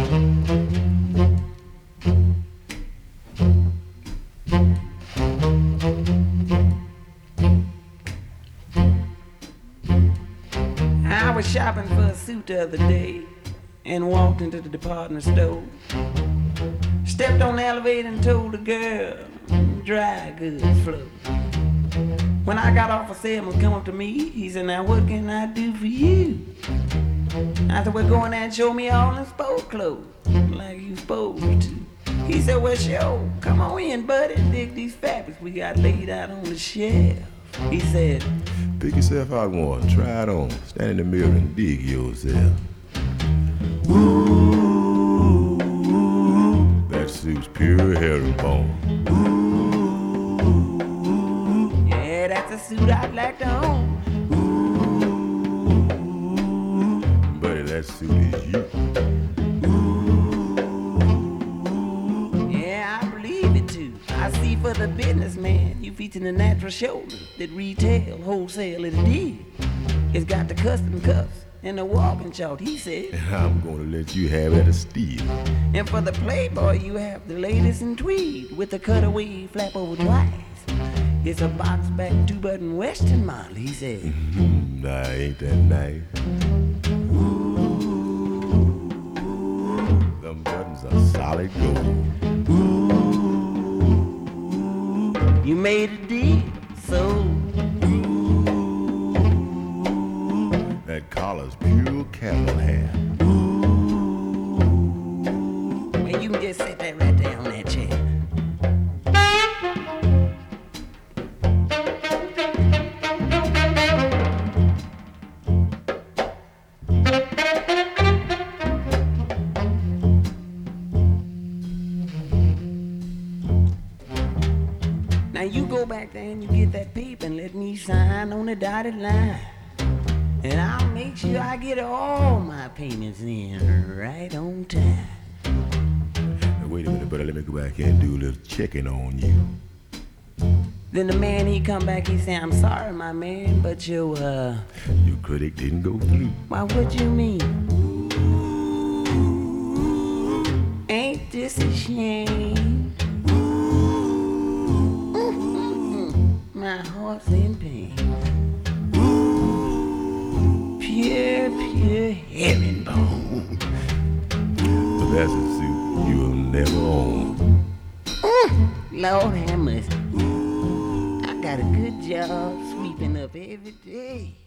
I was shopping for a suit the other day and walked into the department store. Stepped on the elevator and told the girl, dry goods flow. When I got off, a salesman come up to me. He said, now what can I do for you? I said, well, go in there and show me all in sport clothes, like you supposed to. He said, well, sure, come on in, buddy, dig these fabrics we got laid out on the shelf. He said, pick yourself out one, try it on, stand in the mirror and dig yourself. Ooh, that suit's pure herringbone. Ooh, yeah, that's a suit I'd like to own. Ooh, buddy, that suit is you. I see for the businessman, you featuring the natural shoulder that retail, wholesale it did. It's got the custom cuffs and the walking chart, he said. And I'm gonna let you have it a steal. And for the playboy, you have the latest in tweed with the cutaway flap over twice. It's a box back 2-button western model, he said. Nah, ain't that nice? Ooh, them buttons are solid gold. You made a deal, so that collar's pure camel hair. Well, you can just sit that right there on that chair. Now you go back there and you get that paper and let me sign on the dotted line. And I'll make sure I get all my payments in right on time. Now wait a minute, brother, let me go back here and do a little checking on you. Then the man, he come back, he say, I'm sorry, my man, but your credit didn't go through. Why, what you mean? Ain't this a shame? My heart's in pain. Pure herringbone. But that's a suit you'll never own. Lord have mercy. I got a good job sweeping up every day.